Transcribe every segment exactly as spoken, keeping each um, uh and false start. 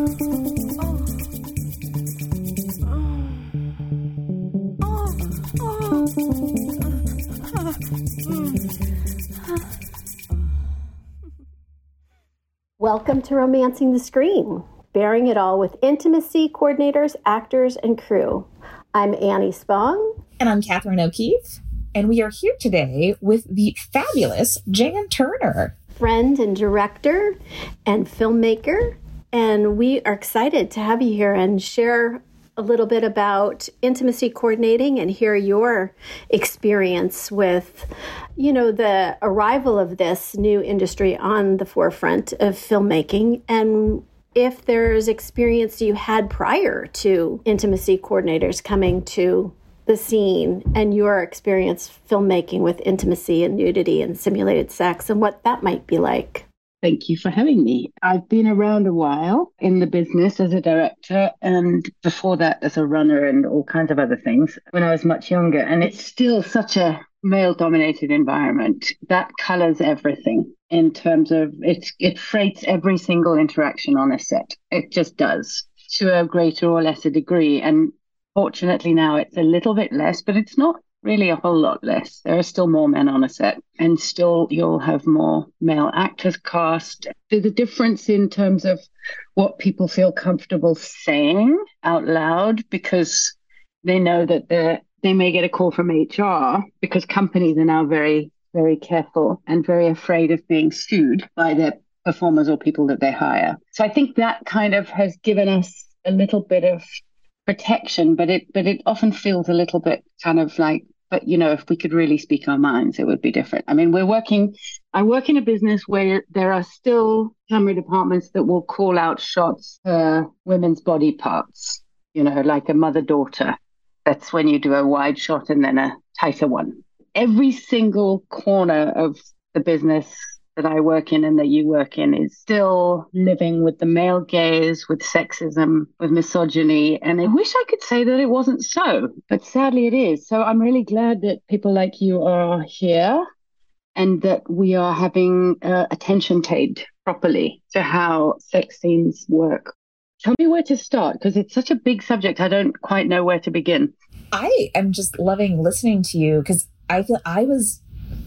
Welcome to Romancing the Screen, bearing it all with intimacy coordinators, actors, and crew. I'm Annie Spong. And I'm Catherine O'Keefe. And we are here today with the fabulous Jan Turner. Friend and director and filmmaker. And we are excited to have you here and share a little bit about intimacy coordinating and hear your experience with, you know, the arrival of this new industry on the forefront of filmmaking, and if there's experience you had prior to intimacy coordinators coming to the scene and your experience filmmaking with intimacy and nudity and simulated sex and what that might be like. Thank you for having me. I've been around a while in the business as a director, and before that as a runner and all kinds of other things when I was much younger. And it's still such a male-dominated environment that colors everything in terms of it. It freights every single interaction on a set. It just does, to a greater or lesser degree. And fortunately now it's a little bit less, but it's not really a whole lot less. There are still more men on a set, and still you'll have more male actors cast. There's a difference in terms of what people feel comfortable saying out loud, because they know that they they may get a call from H R, because companies are now very, very careful and very afraid of being sued by their performers or people that they hire. So I think that kind of has given us a little bit of protection, but it but it often feels a little bit kind of like, but you know, if we could really speak our minds, it would be different. I mean, we're working, I work in a business where there are still camera departments that will call out shots for women's body parts, you know, like a mother-daughter. That's when you do a wide shot and then a tighter one. Every single corner of the business that I work in and that you work in is still living with the male gaze, with sexism, with misogyny. And I wish I could say that it wasn't so, but sadly it is. So I'm really glad that people like you are here and that we are having uh, attention paid properly to how sex scenes work. Tell me where to start, because it's such a big subject. I don't quite know where to begin. I am just loving listening to you, because I feel I was...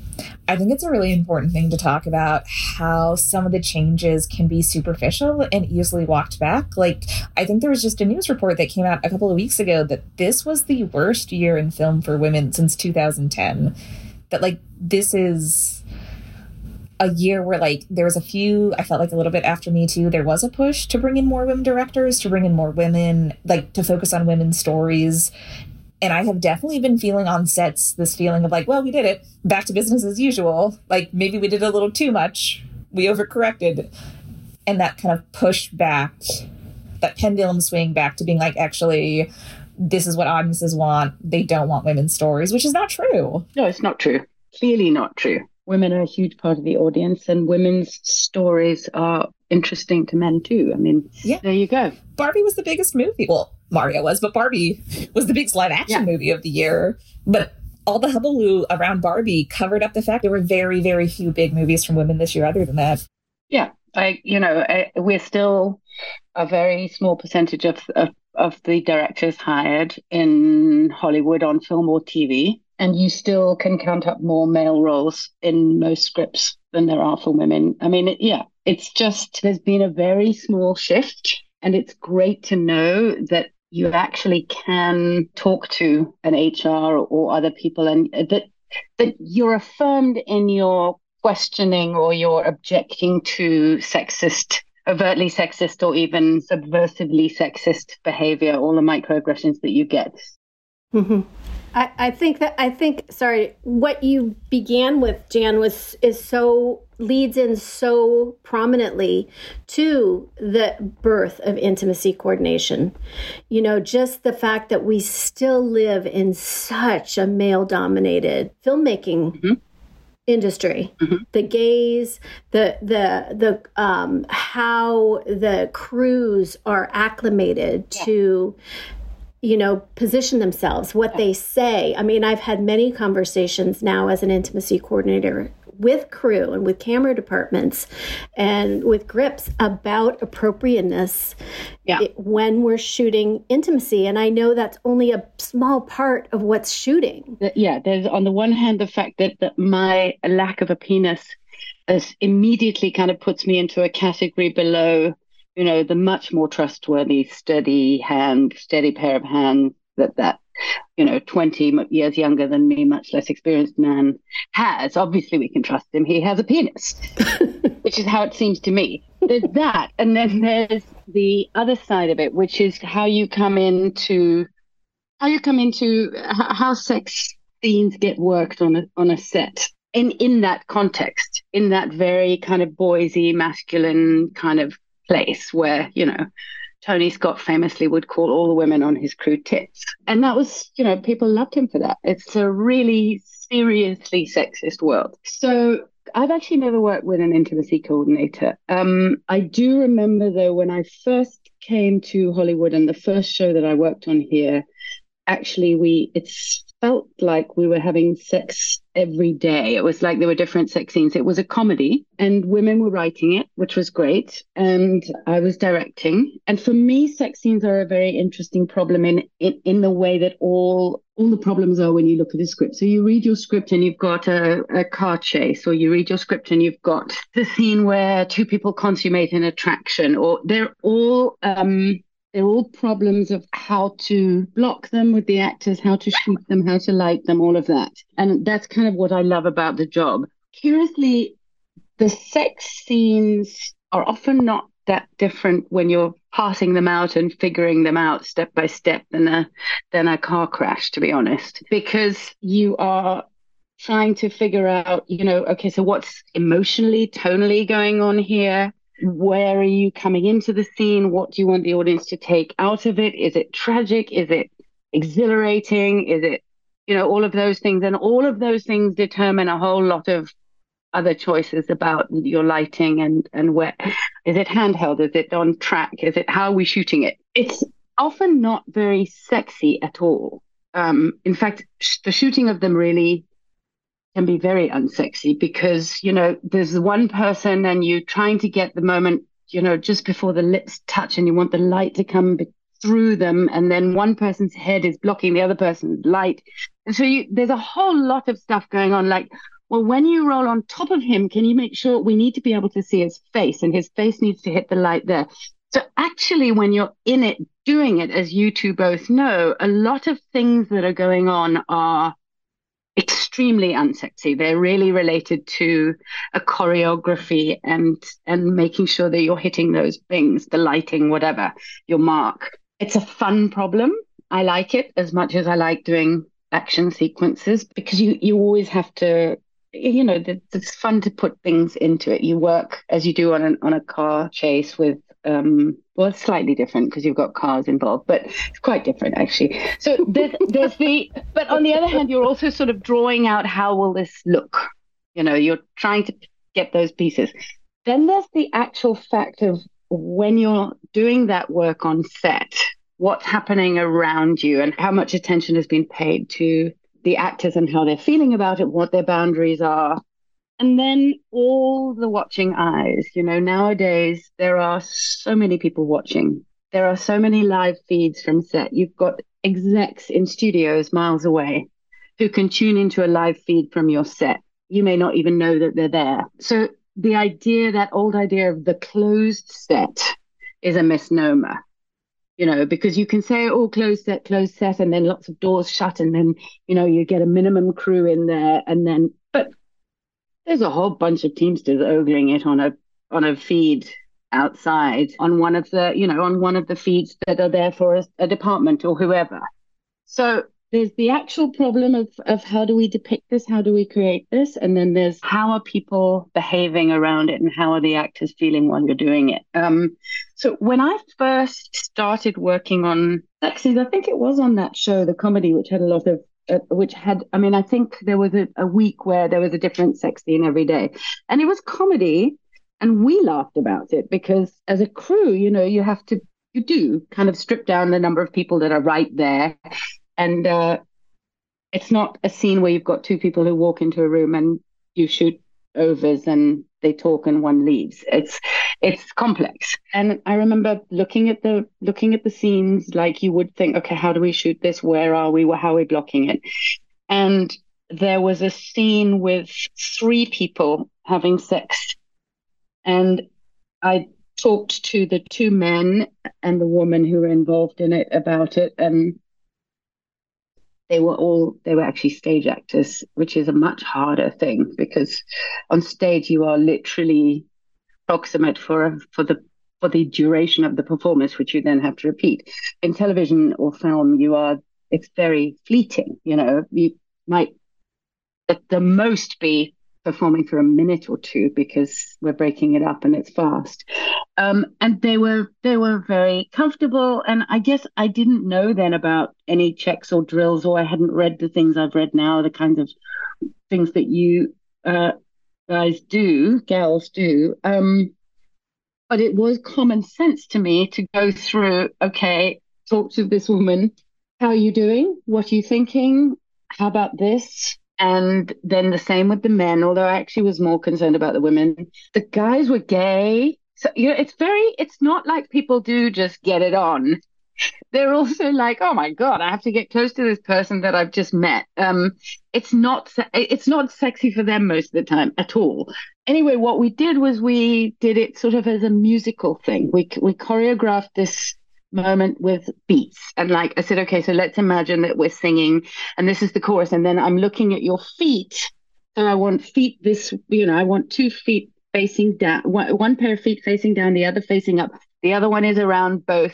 I think it's a really important thing to talk about how some of the changes can be superficial and easily walked back. Like, I think there was just a news report that came out a couple of weeks ago that this was the worst year in film for women since two thousand ten. That, like, this is a year where, like, there was a few, I felt like a little bit after Me Too, there was a push to bring in more women directors, to bring in more women, like, to focus on women's stories. And I have definitely been feeling on sets this feeling of like, well, we did it. Back to business as usual. Like, maybe we did a little too much. We overcorrected. And that kind of push back, that pendulum swing back to being like, actually, this is what audiences want. They don't want women's stories, which is not true. No, it's not true. Clearly not true. Women are a huge part of the audience, and women's stories are interesting to men too. I mean, yeah. There you go. Barbie was the biggest movie. Well, Mario was, but Barbie was the biggest live action yeah. movie of the year. But all the hullabaloo around Barbie covered up the fact there were very, very few big movies from women this year other than that. Yeah, I, you know, I, we're still a very small percentage of, of, of the directors hired in Hollywood on film or T V. And you still can count up more male roles in most scripts than there are for women. I mean, it, yeah, it's just, there's been a very small shift. And it's great to know that you actually can talk to an H R or, or other people, and that that you're affirmed in your questioning or you're objecting to sexist, overtly sexist, or even subversively sexist behavior, all the microaggressions that you get. Mm-hmm. I, I think that I think sorry, what you began with, Jan, was is so leads in so prominently to the birth of intimacy coordination. You know, just the fact that we still live in such a male-dominated filmmaking mm-hmm. industry. Mm-hmm. The gaze, the the the um, how the crews are acclimated yeah. to, you know, position themselves, what they say. I mean, I've had many conversations now as an intimacy coordinator with crew and with camera departments and with grips about appropriateness yeah. when we're shooting intimacy. And I know that's only a small part of what's shooting. Yeah, there's on the one hand the fact that, that my lack of a penis is immediately kind of puts me into a category below, you know, the much more trustworthy, steady hand, steady pair of hands that that, you know, twenty years younger than me, much less experienced man has. Obviously, we can trust him. He has a penis, which is how it seems to me. There's that. And then there's the other side of it, which is how you come into, how you come into how sex scenes get worked on a, on a set. In, in that context, in that very kind of Boise, masculine kind of place where, you know, Tony Scott famously would call all the women on his crew tits. And that was, you know, people loved him for that. It's a really seriously sexist world. So I've actually never worked with an intimacy coordinator. Um, I do remember, though, when I first came to Hollywood and the first show that I worked on here, actually, we it's felt like we were having sex every day. It was like there were different sex scenes. It was a comedy and women were writing it, which was great. And I was directing. And for me, sex scenes are a very interesting problem in, in, in the way that all all the problems are when you look at a script. So you read your script and you've got a, a car chase, or you read your script and you've got the scene where two people consummate an attraction, or they're all... Um, They're all problems of how to block them with the actors, how to shoot them, how to light them, all of that. And that's kind of what I love about the job. Curiously, the sex scenes are often not that different when you're passing them out and figuring them out step by step than a, than a car crash, to be honest, because you are trying to figure out, you know, okay, so what's emotionally, tonally going on here? Where are you coming into the scene? What do you want the audience to take out of it? Is it tragic? Is it exhilarating? Is it, you know, all of those things? And all of those things determine a whole lot of other choices about your lighting and, and where. Is it handheld? Is it on track? Is it, how are we shooting it? It's often not very sexy at all. Um, in fact, sh- the shooting of them really can be very unsexy because, you know, there's one person and you're trying to get the moment, you know, just before the lips touch and you want the light to come be- through them. And then one person's head is blocking the other person's light. And so you, there's a whole lot of stuff going on. Like, well, when you roll on top of him, can you make sure we need to be able to see his face and his face needs to hit the light there. So actually, when you're in it, doing it, as you two both know, a lot of things that are going on are extremely unsexy. They're really related to a choreography and and making sure that you're hitting those things, the lighting, whatever, your mark. It's a fun problem. I like it as much as I like doing action sequences because you, you always have to, you know, it's fun to put things into it. You work as you do on an, on a car chase with um well, it's slightly different because you've got cars involved, but it's quite different actually. So there's there's the but on the other hand, you're also sort of drawing out how will this look, you know, you're trying to get those pieces. Then there's the actual fact of when you're doing that work on set, what's happening around you and how much attention has been paid to the actors and how they're feeling about it, what their boundaries are. And then all the watching eyes, you know, nowadays there are so many people watching. There are so many live feeds from set. You've got execs in studios miles away who can tune into a live feed from your set. You may not even know that they're there. So the idea, that old idea of the closed set is a misnomer, you know, because you can say, oh, closed set, closed set, and then lots of doors shut, and then, you know, you get a minimum crew in there, and then, but there's a whole bunch of Teamsters ogling it on a on a feed outside on one of the, you know, on one of the feeds that are there for a, a department or whoever. So there's the actual problem of, of how do we depict this? How do we create this? And then there's how are people behaving around it and how are the actors feeling while you're doing it? Um, so when I first started working on sex scenes, I think it was on that show, the comedy, which had a lot of Uh, which had, I mean, I think there was a, a week where there was a different sex scene every day. And it was comedy. And we laughed about it because as a crew, you know, you have to, you do kind of strip down the number of people that are right there. And uh, it's not a scene where you've got two people who walk into a room and you shoot overs and they talk and one leaves. It's it's complex. And I remember looking at the looking at the scenes like you would think, okay, how do we shoot this? Where are we? How are we blocking it? And there was a scene with three people having sex. And I talked to the two men and the woman who were involved in it about it. And they were all, they were actually stage actors, which is a much harder thing because on stage you are literally proximate for a, for the for the duration of the performance, which you then have to repeat. In television or film, you are, it's very fleeting. You know, you might at the most be performing for a minute or two because we're breaking it up and it's fast. Um, and they were they were very comfortable. And I guess I didn't know then about any checks or drills, or I hadn't read the things I've read now, the kinds of things that you uh, guys do, gals do. Um, but it was common sense to me to go through, okay, talk to this woman. How are you doing? What are you thinking? How about this? And then the same with the men, although I actually was more concerned about the women. The guys were gay. So, you know, it's very, it's not like people do just get it on. They're also like, oh my God, I have to get close to this person that I've just met. Um, it's not, it's not sexy for them most of the time at all. Anyway, what we did was we did it sort of as a musical thing. We, we choreographed this moment with beats. And like I said, okay, so let's imagine that we're singing and this is the chorus. And then I'm looking at your feet. So I want feet this, you know, I want two feet facing down, one, one pair of feet facing down, the other facing up. The other one is around both.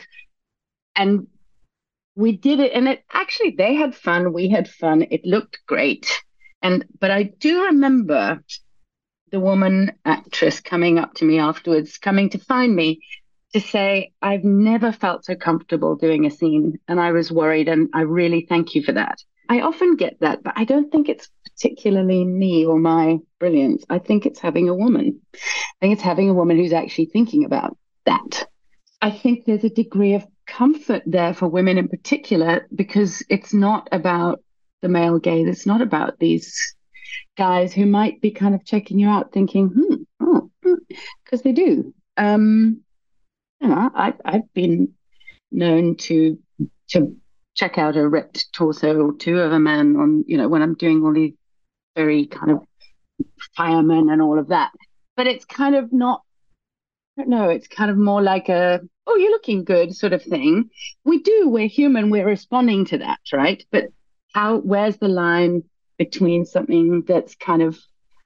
And we did it. And it actually, they had fun. We had fun. It looked great. And, but I do remember the woman actress coming up to me afterwards, coming to find me to say, I've never felt so comfortable doing a scene and I was worried and I really thank you for that. I often get that, but I don't think it's particularly me or my brilliance. I think it's having a woman. I think it's having a woman who's actually thinking about that. I think there's a degree of comfort there for women in particular because it's not about the male gaze. It's not about these guys who might be kind of checking you out thinking, hmm, oh, because they do. Um, You know, I, I've been known to to check out a ripped torso or two of a man on, you know, when I'm doing all these very kind of firemen and all of that. But it's kind of not, I don't know, it's kind of more like a, oh, you're looking good sort of thing. We do, we're human, we're responding to that, right? But how, where's the line between something that's kind of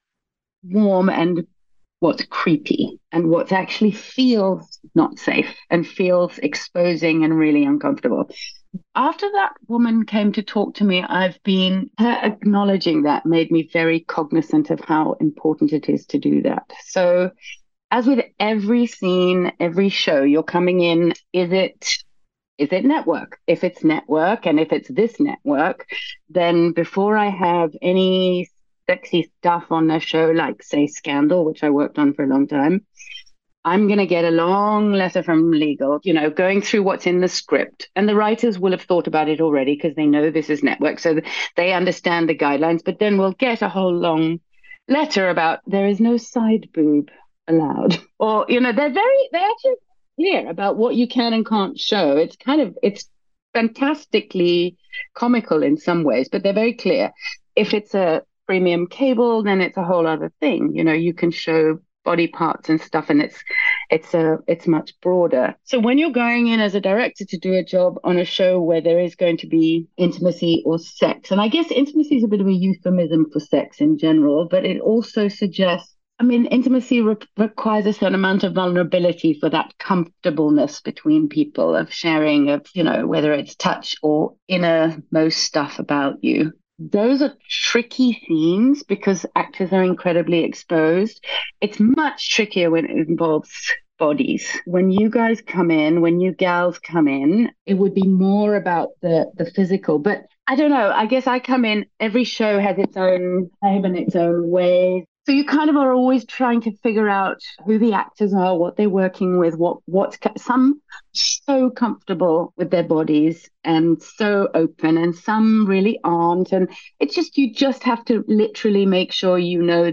warm and what's creepy and what actually feels not safe and feels exposing and really uncomfortable. After that woman came to talk to me, I've been, her acknowledging that made me very cognizant of how important it is to do that. So as with every scene, every show, you're coming in, is it is it network? If it's network and if it's this network, then before I have any sexy stuff on a show like, say, Scandal, which I worked on for a long time, I'm going to get a long letter from legal, you know, going through what's in the script. And the writers will have thought about it already because they know this is network. So they understand the guidelines. But then we'll get a whole long letter about there is no side boob allowed. Or, you know, they're very, they're actually clear about what you can and can't show. It's kind of, it's fantastically comical in some ways, but they're very clear. If it's a premium cable, then it's a whole other thing. You know, you can show body parts and stuff, and it's it's a it's much broader. So when you're going in as a director to do a job on a show where there is going to be intimacy or sex, and I guess intimacy is a bit of a euphemism for sex in general, but it also suggests, I mean, intimacy re- requires a certain amount of vulnerability for that comfortableness between people, of sharing, of, you know, whether it's touch or innermost stuff about you. Those are tricky themes because actors are incredibly exposed. It's much trickier when it involves bodies. When you guys come in, when you gals come in, it would be more about the, the physical. But I don't know, I guess I come in, every show has its own vibe and its own way. So you kind of are always trying to figure out who the actors are, what they're working with, what what's some so comfortable with their bodies and so open, and some really aren't. And it's just, you just have to literally make sure you know that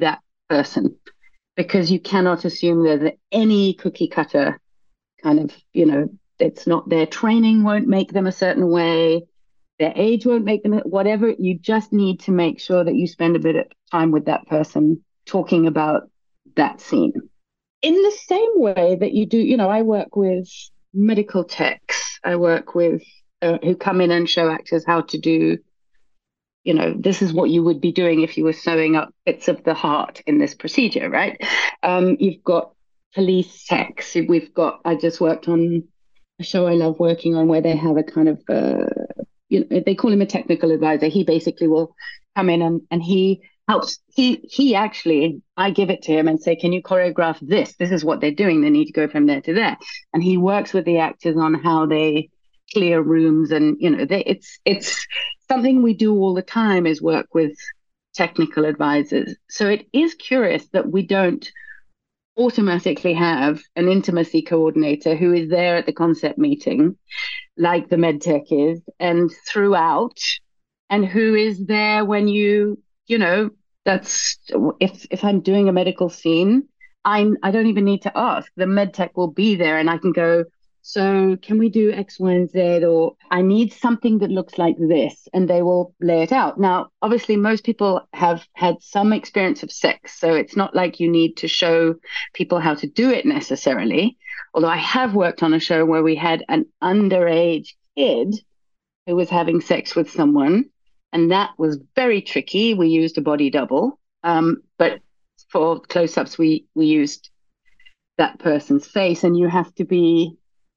person, because you cannot assume that any cookie cutter kind of, you know, it's not, their training won't make them a certain way, their age won't make them whatever. You just need to make sure that you spend a bit of time with that person talking about that scene. In the same way that you do, you know, I work with medical techs, I work with uh, who come in and show actors how to do, you know, this is what you would be doing if you were sewing up bits of the heart in this procedure, right? Um, you've got police techs. We've got, I just worked on a show I love working on where they have a kind of, uh, you know, they call him a technical advisor. He basically will come in and, and he helps. He, he actually, I give it to him and say, can you choreograph this? This is what they're doing. They need to go from there to there. And he works with the actors on how they clear rooms. And, you know, they, it's, it's something we do all the time is work with technical advisors. So it is curious that we don't automatically have an intimacy coordinator who is there at the concept meeting, like the medtech is, and throughout, and who is there when you, you know, that's, if if I'm doing a medical scene, I'm, I don't even need to ask. The medtech will be there and I can go, so can we do X, Y, and Z? Or I need something that looks like this, and they will lay it out. Now, obviously, most people have had some experience of sex, so it's not like you need to show people how to do it necessarily. Although I have worked on a show where we had an underage kid who was having sex with someone, and that was very tricky. We used a body double, um, but for close-ups, we we used that person's face, and you have to be.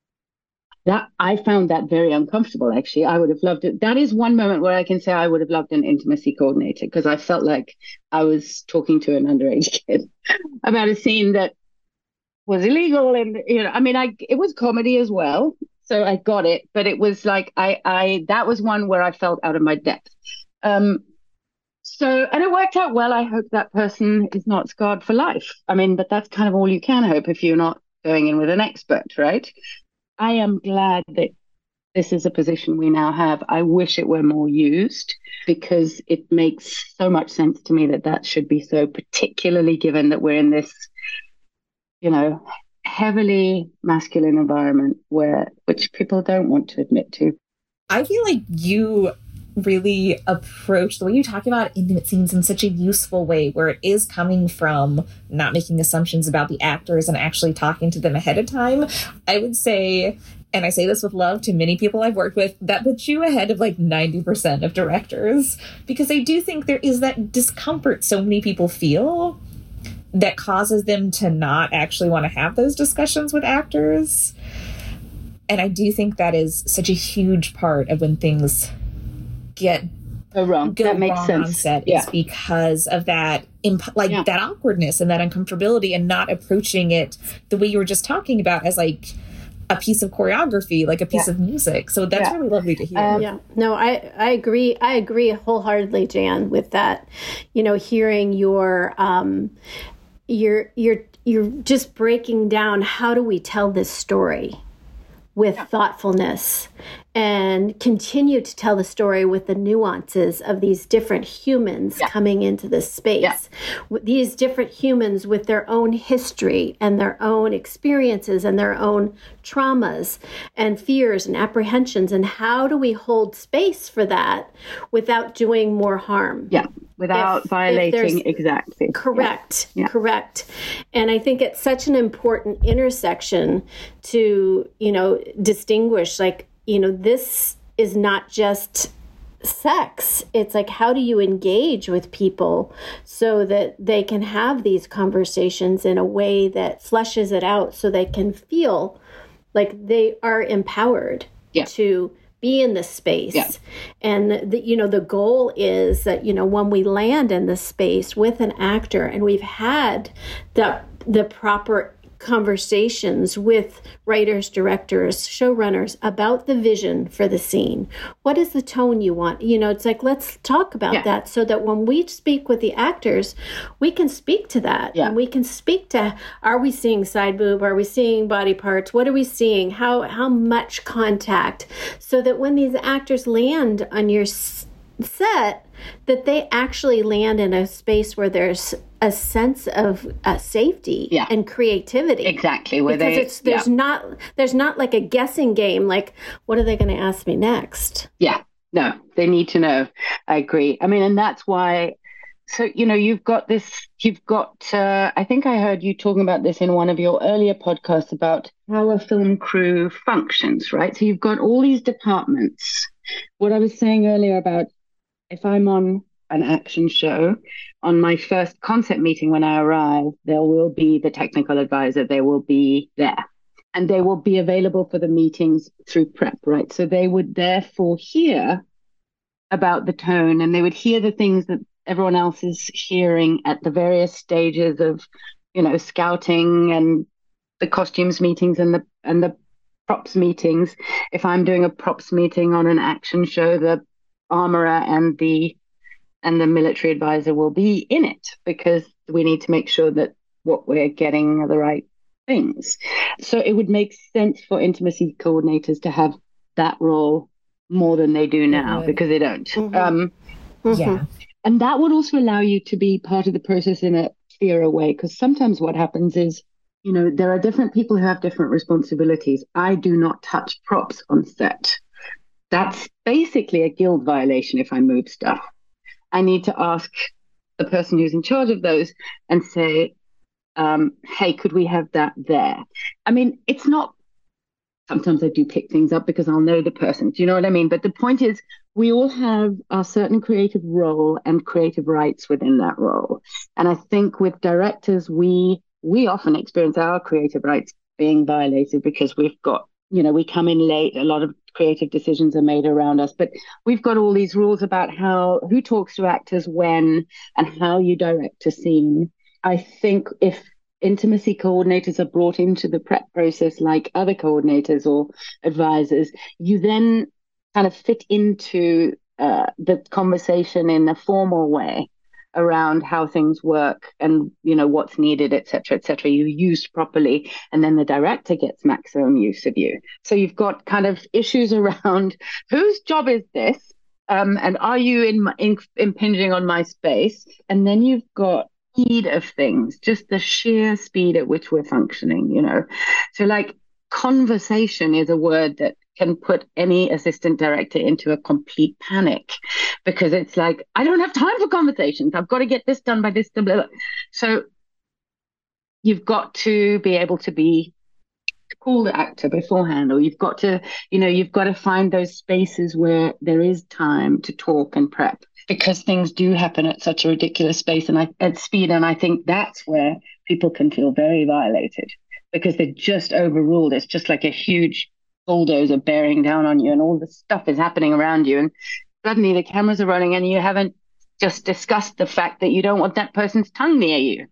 That I found that very uncomfortable, actually. I would have loved it. That is one moment where I can say I would have loved an intimacy coordinator, because I felt like I was talking to an underage kid about a scene that was illegal. And, you know, I mean, I it was comedy as well. So I got it. But it was like, I, I that was one where I felt out of my depth. Um, so, and it worked out well. I hope that person is not scarred for life. I mean, but that's kind of all you can hope if you're not going in with an expert, right? I am glad that this is a position we now have. I wish it were more used, because it makes so much sense to me that that should be so, particularly given that we're in this, you know, heavily masculine environment where, which people don't want to admit to. I feel like you really approach the way you talk about intimate scenes in such a useful way, where it is coming from not making assumptions about the actors and actually talking to them ahead of time. I would say, and I say this with love to many people I've worked with, that puts you ahead of like ninety percent of directors, because I do think there is that discomfort so many people feel that causes them to not actually want to have those discussions with actors. And I do think that is such a huge part of when things get go wrong. Go that makes wrong sense. On set. Yeah. It's because of that, imp- like yeah. that awkwardness and that uncomfortability, and not approaching it the way you were just talking about as like a piece of choreography, like a piece yeah. of music. So that's yeah. really lovely to hear. Um, yeah, no, I, I agree. I agree wholeheartedly, Jan, with that. You know, hearing your, um, you're, you're, you're just breaking down, how do we tell this story with yeah. thoughtfulness, and continue to tell the story with the nuances of these different humans yeah. coming into this space. Yeah. These different humans with their own history and their own experiences and their own traumas and fears and apprehensions. And how do we hold space for that without doing more harm? Yeah, without if, violating if exactly. Correct, yeah. correct. And I think it's such an important intersection to, you know, distinguish, like, you know, this is not just sex. It's like, how do you engage with people so that they can have these conversations in a way that fleshes it out, so they can feel like they are empowered yeah. to be in this space. Yeah. And the, you know, the goal is that, you know, when we land in this space with an actor and we've had the the proper conversations with writers, directors, showrunners about the vision for the scene. What is the tone you want? You know, it's like, let's talk about yeah. that, so that when we speak with the actors, we can speak to that. Yeah. And we can speak to, are we seeing side boob? Are we seeing body parts? What are we seeing? How how much contact? So that when these actors land on your set, that they actually land in a space where there's a sense of uh, safety yeah. and creativity. Exactly. Where because they, it's, there's yeah. not there's not like a guessing game. Like, what are they going to ask me next? Yeah. No, they need to know. I agree. I mean, and that's why. So, you know, you've got this, you've got, uh, I think I heard you talking about this in one of your earlier podcasts about how a film crew functions, right? So you've got all these departments. What I was saying earlier about if I'm on an action show, on my first concept meeting when I arrive, there will be the technical advisor, they will be there. And they will be available for the meetings through prep, right? So they would therefore hear about the tone, and they would hear the things that everyone else is hearing at the various stages of, you know, scouting and the costumes meetings and the and the props meetings. If I'm doing a props meeting on an action show, the armorer and the and the military advisor will be in it, because we need to make sure that what we're getting are the right things. So it would make sense for intimacy coordinators to have that role more than they do now, because they don't. Mm-hmm. Um, mm-hmm. Yeah. And that would also allow you to be part of the process in a clearer way, because sometimes what happens is, you know, there are different people who have different responsibilities. I do not touch props on set. That's basically a guild violation if I move stuff. I need to ask the person who's in charge of those and say, um, hey, could we have that there? I mean, it's not, sometimes I do pick things up because I'll know the person. Do you know what I mean? But the point is, we all have a certain creative role and creative rights within that role. And I think with directors, we we often experience our creative rights being violated because we've got, you know, we come in late, a lot of creative decisions are made around us, but we've got all these rules about how, who talks to actors when, and how you direct a scene. I think if intimacy coordinators are brought into the prep process like other coordinators or advisors, you then kind of fit into uh, the conversation in a formal way around how things work and, you know, what's needed, et cetera, et cetera. You're used properly, and then the director gets maximum use of you. So you've got kind of issues around whose job is this, um, and are you in, in, impinging on my space? And then you've got speed of things, just the sheer speed at which we're functioning, you know. So like conversation is a word that can put any assistant director into a complete panic, because it's like, I don't have time for conversations. I've got to get this done by this. Blah, blah. So you've got to be able to be to call the actor beforehand, or you've got to, you know, you've got to find those spaces where there is time to talk and prep, because things do happen at such a ridiculous space and I, at speed. And I think that's where people can feel very violated, because they're just overruled. It's just like a huge bulldozer bearing down on you, and all the stuff is happening around you, and suddenly the cameras are running and you haven't just discussed the fact that you don't want that person's tongue near you.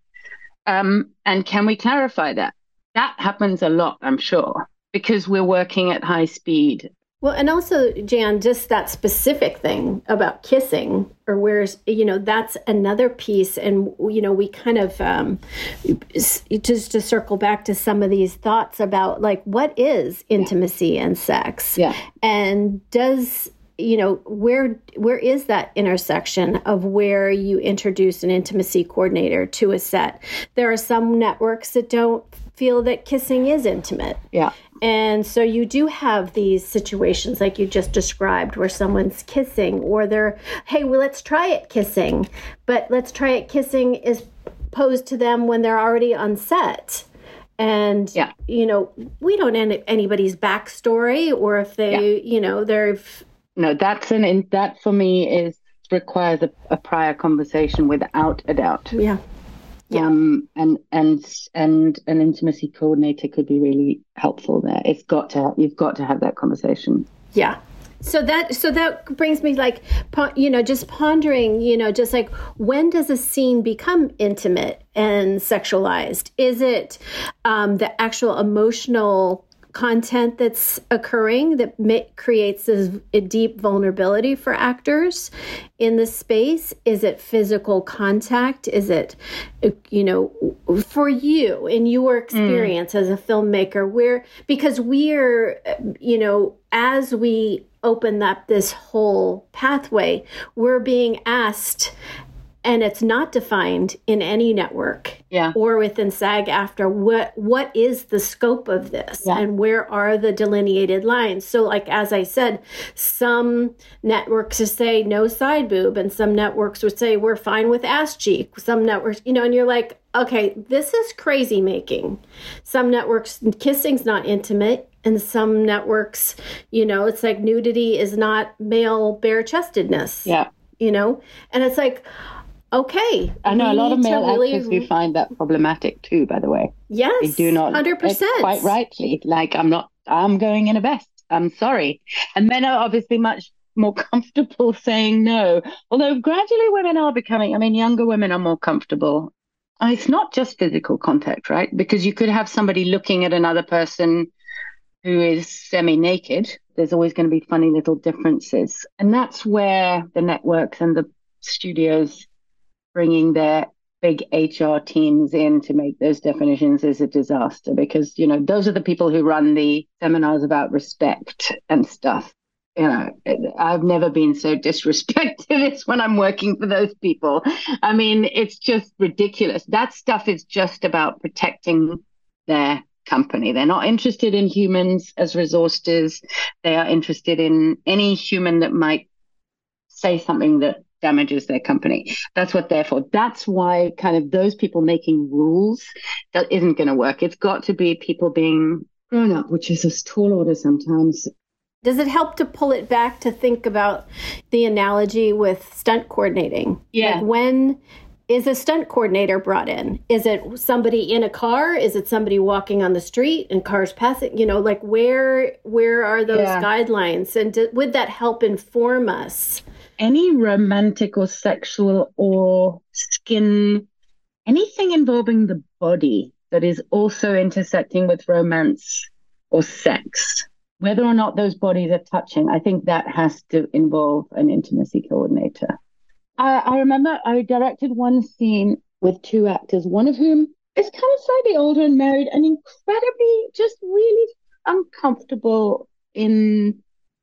Um, and can we clarify that? That happens a lot, I'm sure, because we're working at high speed. Well, and also, Jan, just that specific thing about kissing, or where's, you know, that's another piece. And, you know, we kind of, um, just to circle back to some of these thoughts about, like, what is intimacy and sex? Yeah. And does, you know, where where is that intersection of where you introduce an intimacy coordinator to a set? There are some networks that don't feel that kissing is intimate. Yeah. And so you do have these situations like you just described where someone's kissing, or they're, hey, well, let's try it kissing. But let's try it kissing is posed to them when they're already on set. And, yeah. you know, we don't know anybody's backstory, or if they, yeah. you know, they're... No, that's an, in, that for me is requires a, a prior conversation without a doubt. Yeah. Yeah. Um, and and and an intimacy coordinator could be really helpful there. It's got to you've got to have that conversation. Yeah. So that so that brings me, like, you know, just pondering, you know, just like, when does a scene become intimate and sexualized? Is it um, the actual emotional content that's occurring that ma- creates this a deep vulnerability for actors in the space? Is it physical contact? Is it, you know, for you in your experience mm. as a filmmaker, where, because we're, you know, as we opened up this whole pathway. We're being asked, and it's not defined in any network yeah. or within SAG-AFTRA, what what is the scope of this yeah. and where are the delineated lines? So like, as I said, some networks would say no side boob, and some networks would say we're fine with ass cheek. Some networks, you know, and you're like, okay, this is crazy making. Some networks, kissing's not intimate. And some networks, you know, it's like nudity is not male bare-chestedness. Yeah. You know, and it's like, okay. I know a lot of male really... actors who find that problematic too, by the way. Yes. They do not. one hundred percent. Quite rightly. Like, I'm not, I'm going in a vest. I'm sorry. And men are obviously much more comfortable saying no. Although gradually women are becoming, I mean, younger women are more comfortable. And it's not just physical contact, right? Because you could have somebody looking at another person who is semi-naked. There's always going to be funny little differences. And that's where the networks and the studios bringing their big H R teams in to make those definitions is a disaster, because, you know, those are the people who run the seminars about respect and stuff. You know, I've never been so disrespected as when I'm working for those people. I mean, it's just ridiculous. That stuff is just about protecting their company. They're not interested in humans as resources. They are interested in any human that might say something that damages their company. That's what they're for. That's why kind of those people making rules, that isn't going to work. It's got to be people being grown up, which is a tall order sometimes. Does it help to pull it back to think about the analogy with stunt coordinating? Yeah. Like, when is a stunt coordinator brought in? Is it somebody in a car? Is it somebody walking on the street and cars passing? You know, like where where are those yeah. guidelines? And do, would that help inform us? Any romantic or sexual or skin, anything involving the body that is also intersecting with romance or sex, whether or not those bodies are touching, I think that has to involve an intimacy coordinator. I, I remember I directed one scene with two actors, one of whom is kind of slightly older and married and incredibly just really uncomfortable in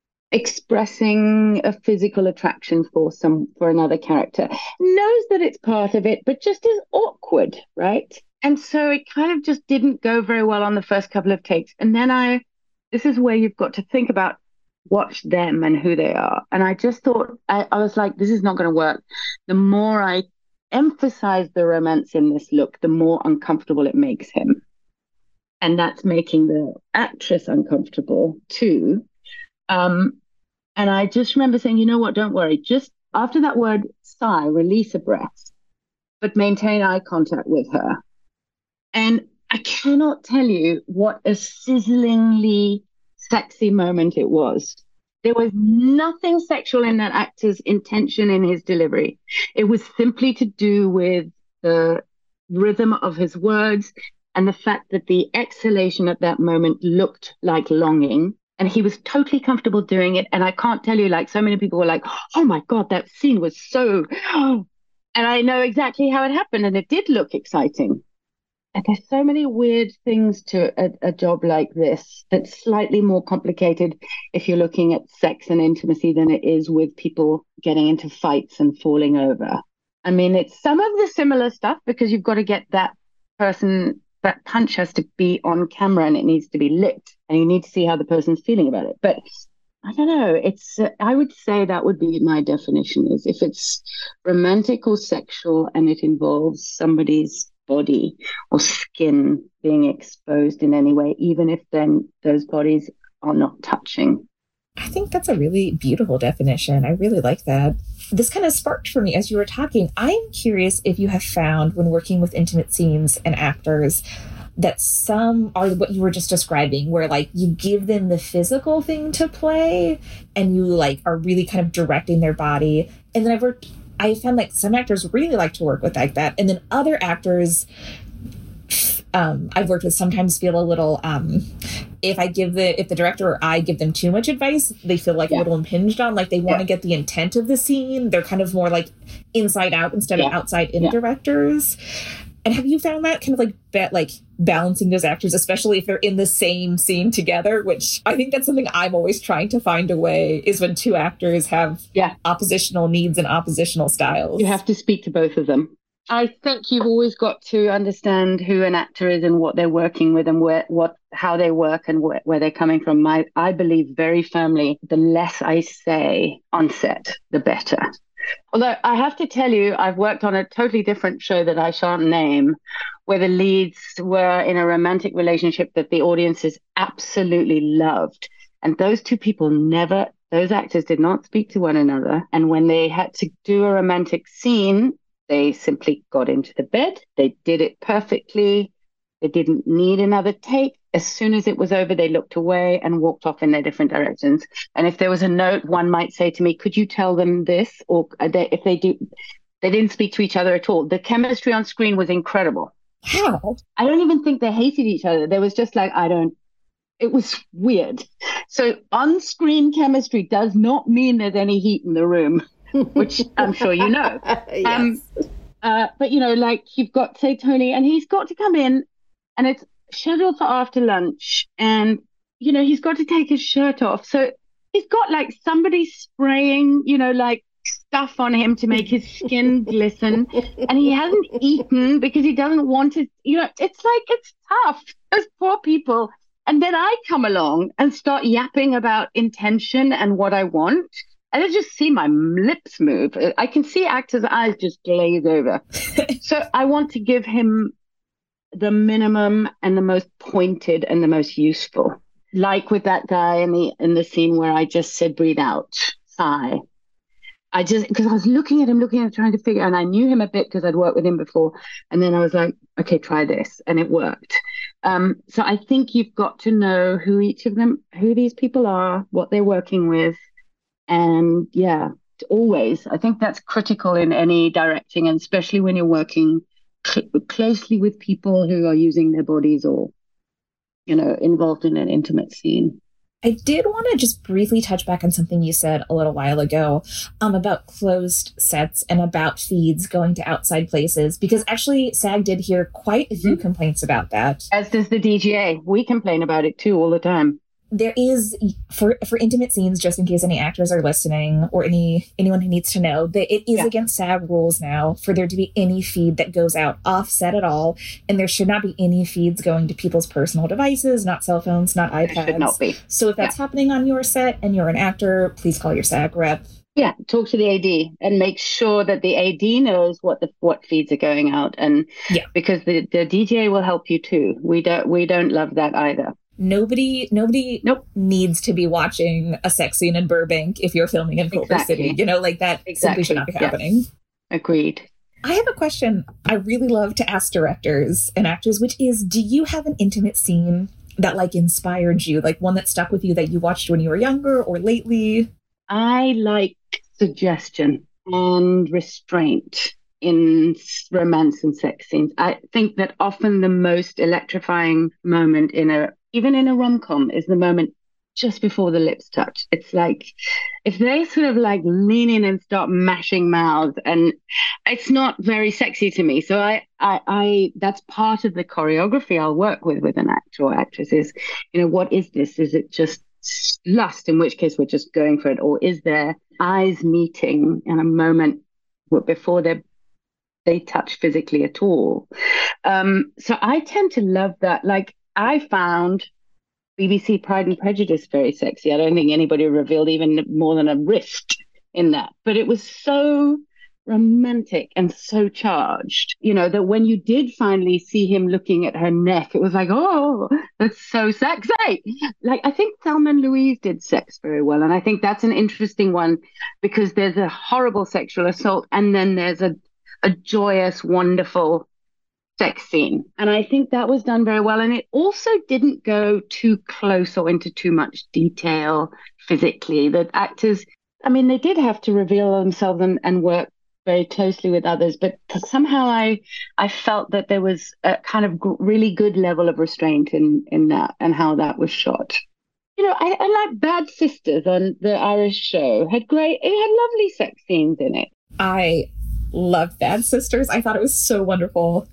expressing a physical attraction for some for another character. Knows that it's part of it, but just is awkward, right? And so it kind of just didn't go very well on the first couple of takes. And then I, this is where you've got to think about, watch them and who they are. And I just thought, I, I was like, this is not going to work. The more I emphasize the romance in this look, the more uncomfortable it makes him. And that's making the actress uncomfortable too. Um, and I just remember saying, you know what, don't worry. Just after that word sigh, release a breath, but maintain eye contact with her. And I cannot tell you what a sizzlingly sexy moment it was. There was nothing sexual in that actor's intention in his delivery. It was simply to do with the rhythm of his words and the fact that the exhalation at that moment looked like longing. And he was totally comfortable doing it. And I can't tell you, like, so many people were like, oh my God, that scene was so... And I know exactly how it happened. And it did look exciting. And there's so many weird things to a, a job like this that's slightly more complicated if you're looking at sex and intimacy than it is with people getting into fights and falling over. I mean, it's some of the similar stuff because you've got to get that person, that punch has to be on camera and it needs to be lit and you need to see how the person's feeling about it. But I don't know, it's, uh, I would say that would be my definition, is if it's romantic or sexual and it involves somebody's body or skin being exposed in any way, even if then those bodies are not touching. I think that's a really beautiful definition. I really like that. This kind of sparked for me as you were talking. I'm curious if you have found when working with intimate scenes and actors that some are what you were just describing, where like you give them the physical thing to play and you like are really kind of directing their body. And then I've worked I found like some actors really like to work with like that. And then other actors um, I've worked with sometimes feel a little, um, if I give the, if the director or I give them too much advice, they feel like yeah. a little impinged on, like they want to yeah. get the intent of the scene. They're kind of more like inside out instead yeah. of outside in yeah. directors. And have you found that kind of like ba- like balancing those actors, especially if they're in the same scene together, which I think that's something I'm always trying to find a way, is when two actors have yeah. oppositional needs and oppositional styles. You have to speak to both of them. I think you've always got to understand who an actor is and what they're working with and where, what, how they work and where, where they're coming from. My, I believe very firmly, the less I say on set, the better. Although I have to tell you, I've worked on a totally different show that I shan't name, where the leads were in a romantic relationship that the audiences absolutely loved. And those two people never, those actors did not speak to one another. And when they had to do a romantic scene, they simply got into the bed. They did it perfectly. They didn't need another take. As soon as it was over, they looked away and walked off in their different directions. And if there was a note, one might say to me, could you tell them this? Or they, if they do, they didn't speak to each other at all. The chemistry on screen was incredible. How? I don't even think they hated each other. There was just like, I don't, it was weird. So on-screen chemistry does not mean there's any heat in the room, which I'm sure you know. Yes. Um, uh, but, you know, like you've got, say, Tony, and he's got to come in and it's scheduled for after lunch. And, you know, he's got to take his shirt off. So he's got like somebody spraying, you know, like stuff on him to make his skin glisten. And he hasn't eaten because he doesn't want to, you know, it's like, it's tough. Those poor people. And then I come along and start yapping about intention and what I want. And I just see my lips move. I can see actors' eyes just glaze over. So I want to give him the minimum and the most pointed and the most useful. Like with that guy in the in the scene where I just said, breathe out, sigh. I just, because I was looking at him, looking at him, trying to figure, and I knew him a bit because I'd worked with him before. And then I was like, okay, try this. And it worked. Um, so I think you've got to know who each of them, who these people are, what they're working with. And yeah, always, I think that's critical in any directing, and especially when you're working cl- closely with people who are using their bodies or, you know, involved in an intimate scene. I did want to just briefly touch back on something you said a little while ago um, about closed sets and about feeds going to outside places, because actually SAG did hear quite a few mm-hmm. complaints about that. As does the D G A. We complain about it too all the time. There is, for for intimate scenes, just in case any actors are listening or any anyone who needs to know, that it is yeah. against SAG rules now for there to be any feed that goes out offset at all. And there should not be any feeds going to people's personal devices, not cell phones, not iPads. There should not be. So if that's yeah. happening on your set and you're an actor, please call your SAG rep. Yeah, talk to the A D and make sure that the A D knows what the what feeds are going out. And yeah. because the, the D G A will help you too. We don't we don't love that either. Nobody nobody nope. needs to be watching a sex scene in Burbank if you're filming in Culver exactly. City. You know, like that exactly. simply should not be happening. Yes. Agreed. I have a question I really love to ask directors and actors, which is, do you have an intimate scene that like inspired you? Like one that stuck with you that you watched when you were younger or lately? I like suggestion and restraint in romance and sex scenes. I think that often the most electrifying moment in a even in a rom-com is the moment just before the lips touch. It's like if they sort of like lean in and start mashing mouths, and it's not very sexy to me. So I, I, I that's part of the choreography I'll work with with an actor or actress is, you know, what is this? Is it just lust, in which case we're just going for it, or is there eyes meeting in a moment before they're they touch physically at all? Um, so I tend to love that. Like I found B B C Pride and Prejudice very sexy. I don't think anybody revealed even more than a wrist in that, but it was so romantic and so charged, you know, that when you did finally see him looking at her neck, it was like, oh, that's so sexy. Like, I think Thelma and Louise did sex very well. And I think that's an interesting one because there's a horrible sexual assault and then there's a, a joyous, wonderful sex scene. And I think that was done very well. And it also didn't go too close or into too much detail physically. The actors, I mean, they did have to reveal themselves and, and work very closely with others, but somehow I I felt that there was a kind of g- really good level of restraint in, in that and how that was shot. You know, I, I like Bad Sisters on the Irish show. Had great, it had lovely sex scenes in it. I loved Bad Sisters. I thought it was so wonderful. Right?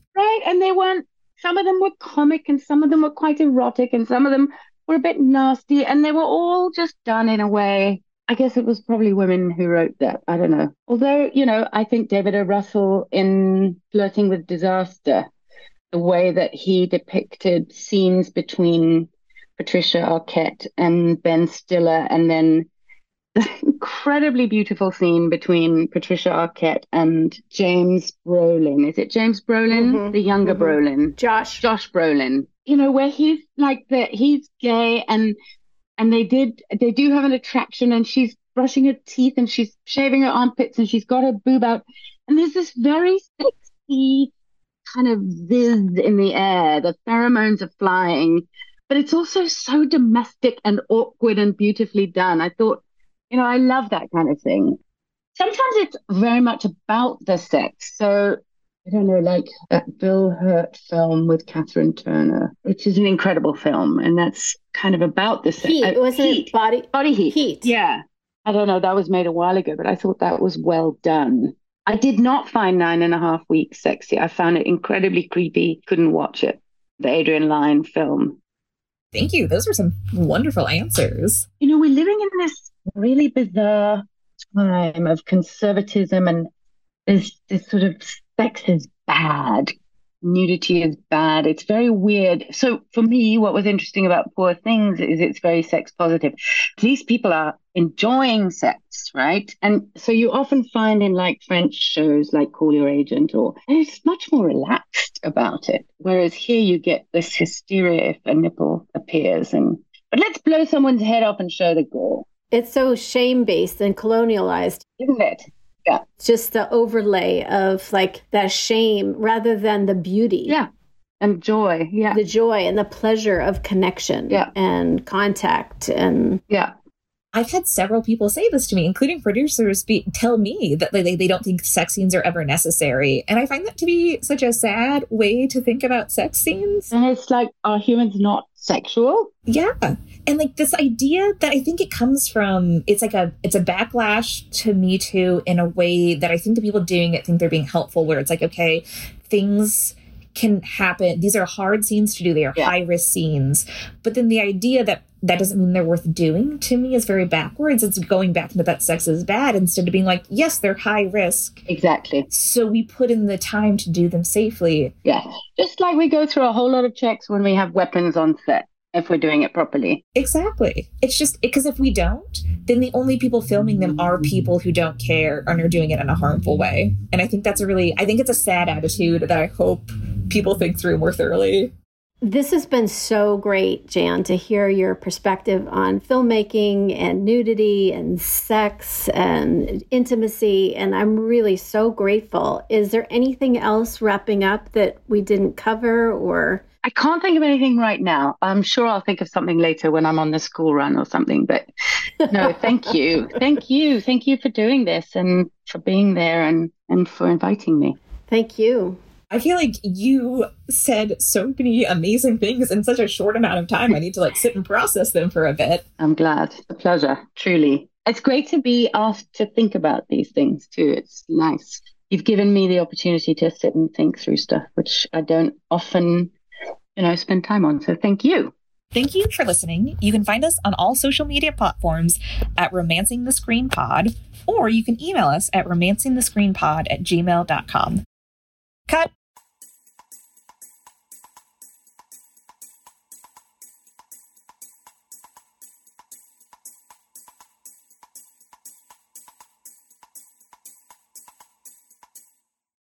and they weren't, some of them were comic and some of them were quite erotic and some of them were a bit nasty, and they were all just done in a way. I guess it was probably women who wrote that. I don't know. Although, you know, I think David O. Russell in Flirting with Disaster, the way that he depicted scenes between Patricia Arquette and Ben Stiller, and then the incredibly beautiful scene between Patricia Arquette and James Brolin. Is it James Brolin? Mm-hmm. The younger mm-hmm. Brolin. Josh. Josh Brolin. You know, where he's like the, he's gay and and they did they do have an attraction, and she's brushing her teeth and she's shaving her armpits and she's got her boob out. And there's this very sexy kind of zizz in the air. The pheromones are flying, but it's also so domestic and awkward and beautifully done. I thought, you know, I love that kind of thing. Sometimes it's very much about the sex. So, I don't know, like that Bill Hurt film with Catherine Turner, which is an incredible film. And that's kind of about the sex. Heat, uh, wasn't heat. it? Body, Body Heat. Heat. Yeah. I don't know. That was made a while ago, but I thought that was well done. I did not find Nine and a Half Weeks sexy. I found it incredibly creepy. Couldn't watch it. The Adrian Lyne film. Thank you. Those were some wonderful answers. You know, we're living in this really bizarre time of conservatism, and there's this sort of sex is bad. Nudity is bad. It's very weird. So for me, what was interesting about Poor Things is it's very sex positive. These people are enjoying sex, right? And so you often find in like French shows like Call Your Agent, or it's much more relaxed about it. Whereas here you get this hysteria if a nipple appears, and but let's blow someone's head off and show the gore. It's so shame-based and colonialized. Isn't it? Yeah. Just the overlay of like that shame rather than the beauty. Yeah. And joy. Yeah. The joy and the pleasure of connection yeah. and contact. And yeah. I've had several people say this to me, including producers, be, tell me that they, they don't think sex scenes are ever necessary. And I find that to be such a sad way to think about sex scenes. And it's like, are humans not sexual? Yeah. And like this idea that I think it comes from, it's like a, it's a backlash to Me Too in a way that I think the people doing it think they're being helpful, where it's like, okay, things can happen. These are hard scenes to do. They are yeah. high risk scenes. But then the idea that that doesn't mean they're worth doing to me is very backwards. It's going back into that sex is bad instead of being like, yes, they're high risk. Exactly. So we put in the time to do them safely. Yeah. Just like we go through a whole lot of checks when we have weapons on set, if we're doing it properly. Exactly. It's just because if we don't, then the only people filming them are people who don't care and are doing it in a harmful way. And I think that's a really, I think it's a sad attitude that I hope people think through more thoroughly. This has been so great, Jan, to hear your perspective on filmmaking and nudity and sex and intimacy. And I'm really so grateful. Is there anything else wrapping up that we didn't cover, or? I can't think of anything right now. I'm sure I'll think of something later when I'm on the school run or something. But no, thank you. Thank you. Thank you for doing this and for being there and, and for inviting me. Thank you. I feel like you said so many amazing things in such a short amount of time. I need to like sit and process them for a bit. I'm glad. It's a pleasure, truly. It's great to be asked to think about these things too. It's nice. You've given me the opportunity to sit and think through stuff, which I don't often, you know, spend time on. So thank you. Thank you for listening. You can find us on all social media platforms at Romancing the Screen Pod, or you can email us at romancing the screen pod at gmail dot com. Cut.